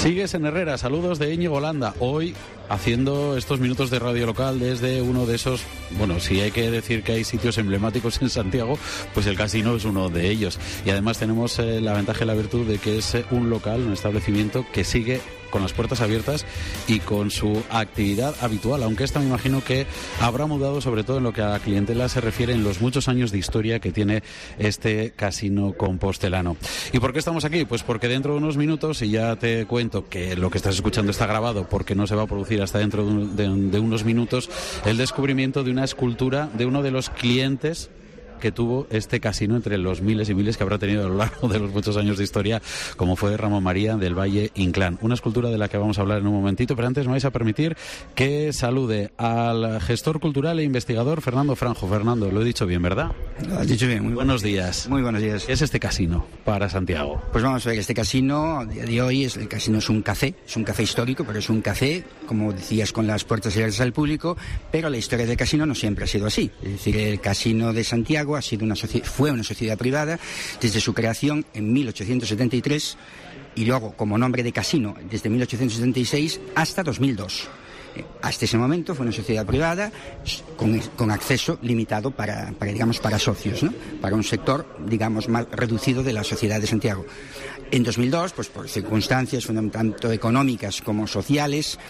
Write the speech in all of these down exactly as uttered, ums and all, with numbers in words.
Sigues en Herrera, saludos de Íñigo Landa, hoy haciendo estos minutos de radio local desde uno de esos, bueno, si hay que decir que hay sitios emblemáticos en Santiago, pues el casino es uno de ellos. Y además tenemos eh, la ventaja y la virtud de que es eh, un local, un establecimiento que sigue con las puertas abiertas y con su actividad habitual, aunque esta me imagino que habrá mudado, sobre todo en lo que a la clientela se refiere, en los muchos años de historia que tiene este casino compostelano. ¿Y por qué estamos aquí? Pues porque dentro de unos minutos, y ya te cuento que lo que estás escuchando está grabado porque no se va a producir hasta dentro de, un, de, de unos minutos, el descubrimiento de una escultura de uno de los clientes que tuvo este casino, entre los miles y miles que habrá tenido a lo largo de los muchos años de historia, como fue Ramón María del Valle Inclán. Una escultura de la que vamos a hablar en un momentito, pero antes me vais a permitir que salude al gestor cultural e investigador Fernando Franjo. Fernando, lo he dicho bien, ¿verdad? Lo has dicho bien. Muy buenos días. Muy buenos días. ¿Qué es este casino para Santiago? Pues vamos a ver, este casino, a día de hoy, es, el casino es un café, es un café histórico, pero es un café, como decías, con las puertas abiertas al público, pero la historia del casino no siempre ha sido así. Es decir, el Casino de Santiago ha sido una fue una sociedad privada desde su creación en mil ochocientos setenta y tres y luego como nombre de casino desde mil ochocientos setenta y seis hasta dos mil dos. Hasta ese momento fue una sociedad privada con, con acceso limitado para, para, digamos, para socios, ¿no? Para un sector, digamos, más reducido de la sociedad de Santiago. En dos mil dos, pues por circunstancias tanto económicas como sociales,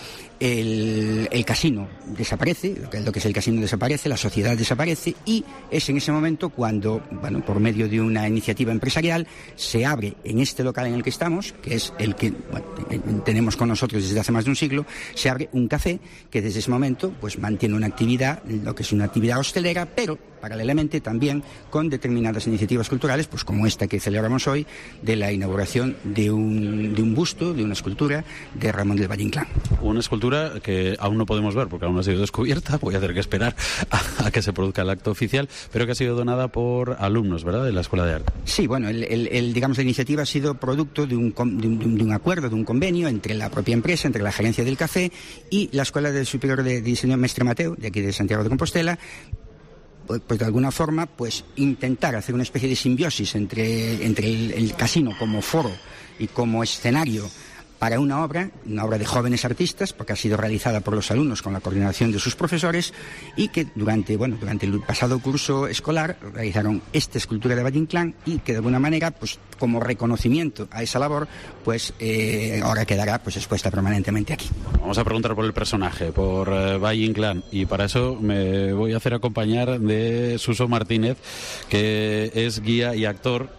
el, el casino desaparece, lo que, lo que es el casino desaparece, la sociedad desaparece, y es en ese momento cuando, bueno, por medio de una iniciativa empresarial, se abre en este local en el que estamos, que es el que, bueno, tenemos con nosotros desde hace más de un siglo, se abre un café que desde ese momento pues mantiene una actividad, lo que es una actividad hostelera, pero paralelamente también con determinadas iniciativas culturales, pues como esta que celebramos hoy, de la inauguración de un, de un busto, de una escultura de Ramón del Valle Inclán. Una escultura que aún no podemos ver porque aún no ha sido descubierta, voy a tener que esperar a, a que se produzca el acto oficial, pero que ha sido donada por alumnos, ¿verdad?, de la Escuela de Arte. Sí, bueno, el, el, el, digamos, la iniciativa ha sido producto de un, de, un, de un acuerdo, de un convenio entre la propia empresa, entre la gerencia del café y la Escuela de Superior de Diseño Mestre Mateo, de aquí de Santiago de Compostela. Pues, pues de alguna forma, pues intentar hacer una especie de simbiosis entre, entre el, el casino como foro y como escenario para una obra, una obra de jóvenes artistas, porque ha sido realizada por los alumnos con la coordinación de sus profesores, y que durante, bueno, durante el pasado curso escolar realizaron esta escultura de Valle Inclán, y que de alguna manera, pues como reconocimiento a esa labor, pues eh, ahora quedará pues expuesta permanentemente aquí. Vamos a preguntar por el personaje, por eh, Valle Inclán, y para eso me voy a hacer acompañar de Suso Martínez, que es guía y actor.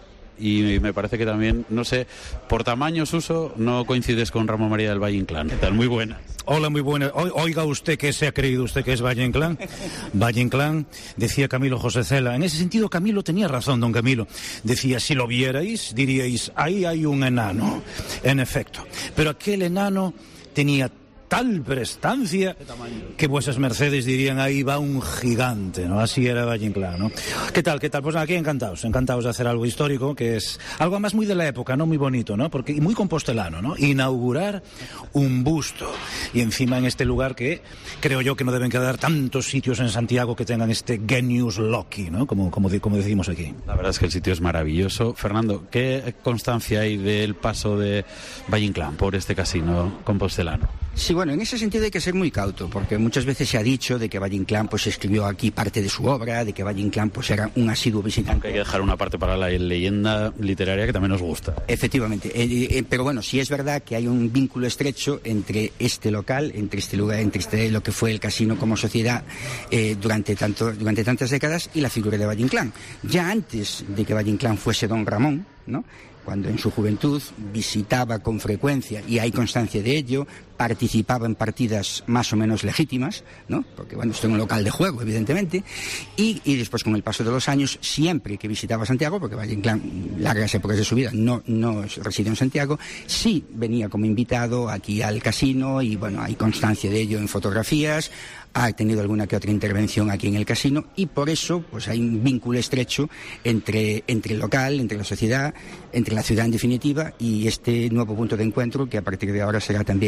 Y me parece que también, no sé, por tamaño, Suso, no coincides con Ramón María del Valle Inclán. ¿Qué tal? Muy buena. Hola, muy buena. Oiga usted, ¿qué se ha creído usted que es Valle Inclán? Valle Inclán, decía Camilo José Cela. En ese sentido, Camilo tenía razón, don Camilo. Decía, si lo vierais, diríais, ahí hay un enano. En efecto. Pero aquel enano tenía tal prestancia que vuesas mercedes dirían, ahí va un gigante, ¿no? Así era Valle Inclán, ¿no? ¿Qué tal, qué tal? Pues aquí encantados, encantados de hacer algo histórico, que es algo más muy de la época, ¿no? Muy bonito, ¿no? Porque, y muy compostelano, ¿no? Inaugurar un busto, y encima en este lugar que creo yo que no deben quedar tantos sitios en Santiago que tengan este genius loci, ¿no? Como, como, como decimos aquí. La verdad es que el sitio es maravilloso. Fernando, ¿qué constancia hay del paso de Valle Inclán por este casino compostelano? Sí, bueno, en ese sentido hay que ser muy cauto, porque muchas veces se ha dicho de que Valle Inclán pues escribió aquí parte de su obra, de que Valle Inclán pues era un asiduo visitante. Aunque hay que dejar una parte para la leyenda literaria que también nos gusta. Efectivamente, eh, eh, pero bueno, sí es verdad que hay un vínculo estrecho entre este local, entre este lugar, entre este, lo que fue el casino como sociedad eh, durante tanto, durante tantas décadas, y la figura de Valle Inclán. Ya antes de que Valle Inclán fuese don Ramón, ¿no?, cuando en su juventud visitaba con frecuencia, y hay constancia de ello, participaba en partidas más o menos legítimas, ¿no? Porque, bueno, esto es un local de juego, evidentemente, y, y después, con el paso de los años, siempre que visitaba Santiago, porque Valle Inclán, largas épocas de su vida, no, no residió en Santiago, sí venía como invitado aquí al casino, y, bueno, hay constancia de ello en fotografías, ha tenido alguna que otra intervención aquí en el casino, y por eso pues hay un vínculo estrecho entre, entre el local, entre la sociedad, entre la ciudad en definitiva, y este nuevo punto de encuentro que a partir de ahora será también Valle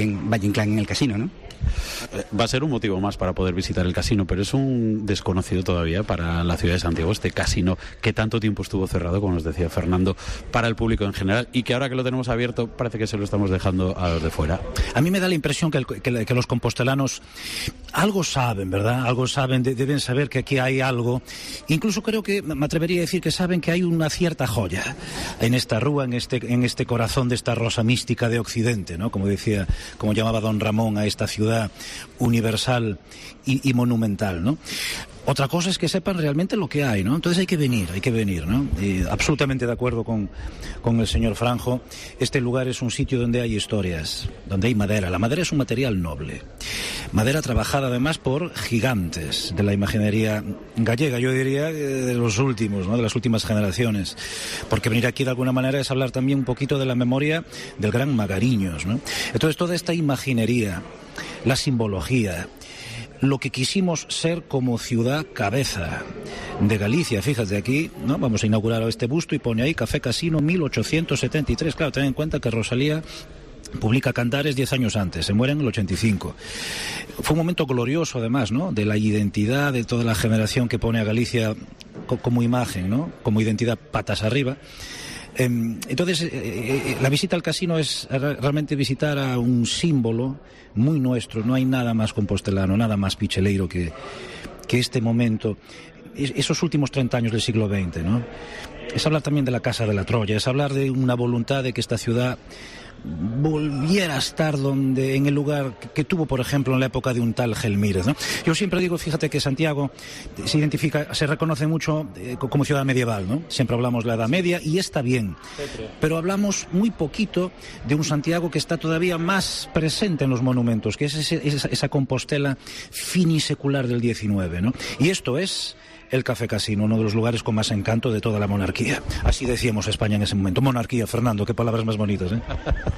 Valle Inclán en el casino, ¿no? Va a ser un motivo más para poder visitar el casino, pero es un desconocido todavía para la ciudad de Santiago, este casino que tanto tiempo estuvo cerrado, como nos decía Fernando, para el público en general, y que ahora que lo tenemos abierto parece que se lo estamos dejando a los de fuera. A mí me da la impresión que, el, que, que los compostelanos algo saben, ¿verdad? Algo saben, de, deben saber que aquí hay algo. Incluso creo que me atrevería a decir que saben que hay una cierta joya en esta rúa, en este, en este corazón de esta rosa mística de Occidente, ¿no? Como decía, como llamaba don Ramón a esta ciudad universal y, y monumental, ¿no? Otra cosa es que sepan realmente lo que hay, ¿no? Entonces hay que venir, hay que venir, ¿no? Y absolutamente de acuerdo con, con el señor Franjo. Este lugar es un sitio donde hay historias, donde hay madera. La madera es un material noble. Madera trabajada además por gigantes de la imaginería gallega, yo diría de los últimos, ¿no? De las últimas generaciones. Porque venir aquí de alguna manera es hablar también un poquito de la memoria del gran Magariños, ¿no? Entonces toda esta imaginería, la simbología, lo que quisimos ser como ciudad cabeza de Galicia. Fíjate aquí, ¿no? Vamos a inaugurar este busto y pone ahí Café Casino mil ochocientos setenta y tres. Claro, ten en cuenta que Rosalía publica Cantares diez años antes, se muere en el ochenta y cinco. Fue un momento glorioso además, ¿no? De la identidad de toda la generación que pone a Galicia co- como imagen, ¿no? Como identidad patas arriba. Eh, entonces, eh, eh, la visita al casino es realmente visitar a un símbolo muy nuestro. No hay nada más compostelano, nada más picheleiro que, que este momento, esos últimos treinta años del siglo veinte, ¿no? Es hablar también de la Casa de la Troya, es hablar de una voluntad de que esta ciudad volviera a estar donde, en el lugar que, que tuvo, por ejemplo, en la época de un tal Gelmírez, ¿no? Yo siempre digo, fíjate que Santiago se identifica, se reconoce mucho eh, como ciudad medieval, ¿no? Siempre hablamos de la Edad Media y está bien, pero hablamos muy poquito de un Santiago que está todavía más presente en los monumentos, que es ese, esa, esa Compostela finisecular del diecinueve, ¿no? Y esto es el Café Casino, uno de los lugares con más encanto de toda la monarquía. Así decíamos España en ese momento. Monarquía, Fernando, qué palabras más bonitas, ¿eh?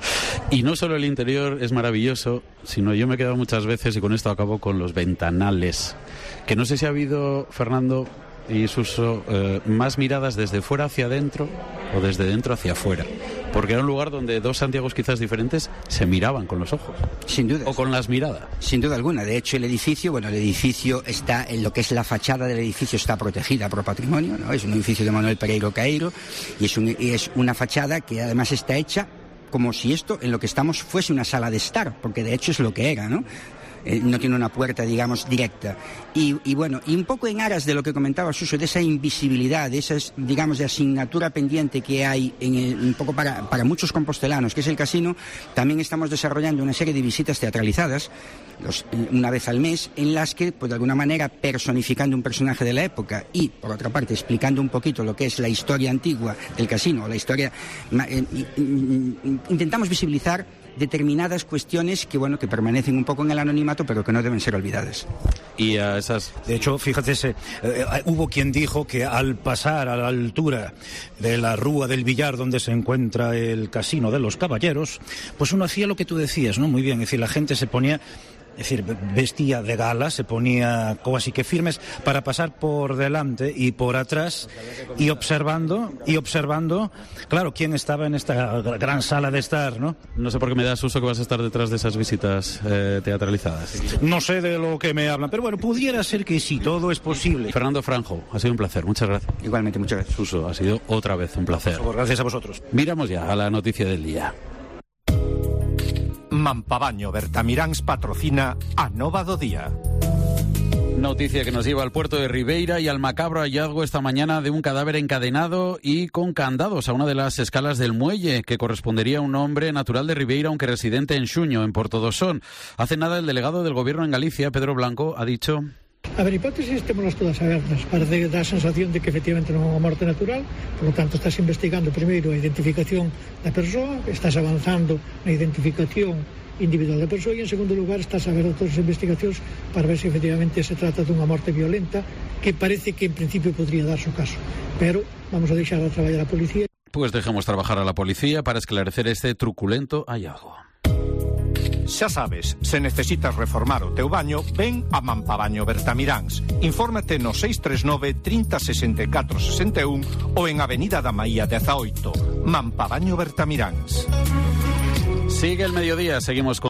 Y no solo el interior es maravilloso, sino yo me he quedado muchas veces, y con esto acabo, con los ventanales. Que no sé si ha habido, Fernando y Suso, eh, más miradas desde fuera hacia adentro o desde dentro hacia afuera. Porque era un lugar donde dos Santiagos quizás diferentes se miraban con los ojos. Sin duda. O con las miradas. Sin duda alguna. De hecho, el edificio, bueno, el edificio está, en lo que es la fachada del edificio está protegida por patrimonio, ¿no? Es un edificio de Manuel Pereiro Caeiro y es, un, y es una fachada que además está hecha como si esto, en lo que estamos, fuese una sala de estar, porque de hecho es lo que era, ¿no? Eh, no tiene una puerta, digamos, directa. Y, y bueno, y un poco en aras de lo que comentaba Suso, de esa invisibilidad, de esa, digamos, de asignatura pendiente que hay en el, un poco para, para muchos compostelanos, que es el casino, también estamos desarrollando una serie de visitas teatralizadas, los, una vez al mes, en las que, pues de alguna manera, personificando un personaje de la época y, por otra parte, explicando un poquito lo que es la historia antigua del casino, la historia, eh, intentamos visibilizar determinadas cuestiones que, bueno, que permanecen un poco en el anonimato, pero que no deben ser olvidadas. Y a esas... De hecho, fíjate, eh, eh, hubo quien dijo que al pasar a la altura de la Rúa del Villar, donde se encuentra el Casino de los Caballeros, pues uno hacía lo que tú decías, ¿no? Muy bien, es decir, la gente se ponía... Es decir, vestía de gala, se ponía como así que firmes para pasar por delante y por atrás y observando, y observando, claro, quién estaba en esta gran sala de estar, ¿no? No sé por qué me das uso que vas a estar detrás de esas visitas eh, teatralizadas. No sé de lo que me hablan, pero bueno, pudiera ser que sí, todo es posible. Fernando Franjo, ha sido un placer, muchas gracias. Igualmente, muchas gracias. Suso, ha sido otra vez un placer. Por favor, gracias a vosotros. Miramos ya a la noticia del día. Mampabaño Bertamiráns patrocina a Nova do Día. Noticia que nos lleva al puerto de Ribeira y al macabro hallazgo esta mañana de un cadáver encadenado y con candados a una de las escalas del muelle, que correspondería a un hombre natural de Ribeira, aunque residente en Xuño, en Portodosón. Hace nada el delegado del Gobierno en Galicia, Pedro Blanco, ha dicho... A ver, hipótesis témolas todas abertas. Parece que dá a sensación de que efectivamente non é unha morte natural, por lo tanto estás investigando primeiro a identificación da persoa, estás avanzando na identificación individual da persoa e en segundo lugar estás a ver outras investigacións para ver se efectivamente se trata dunha morte violenta, que parece que en principio podría darse o caso, pero vamos a deixar a traballar a policía. Pues dejemos trabajar a la policía para esclarecer este truculento hallazgo. Xa sabes, se necesitas reformar o teu baño, ven a Mampabaño Bertamiráns. Infórmate no seis tres nove, trinta, sesenta e catro, sesenta e un ou en Avenida da Maía dezaoito. Mampabaño Bertamiráns. Sigue el mediodía, seguimos con...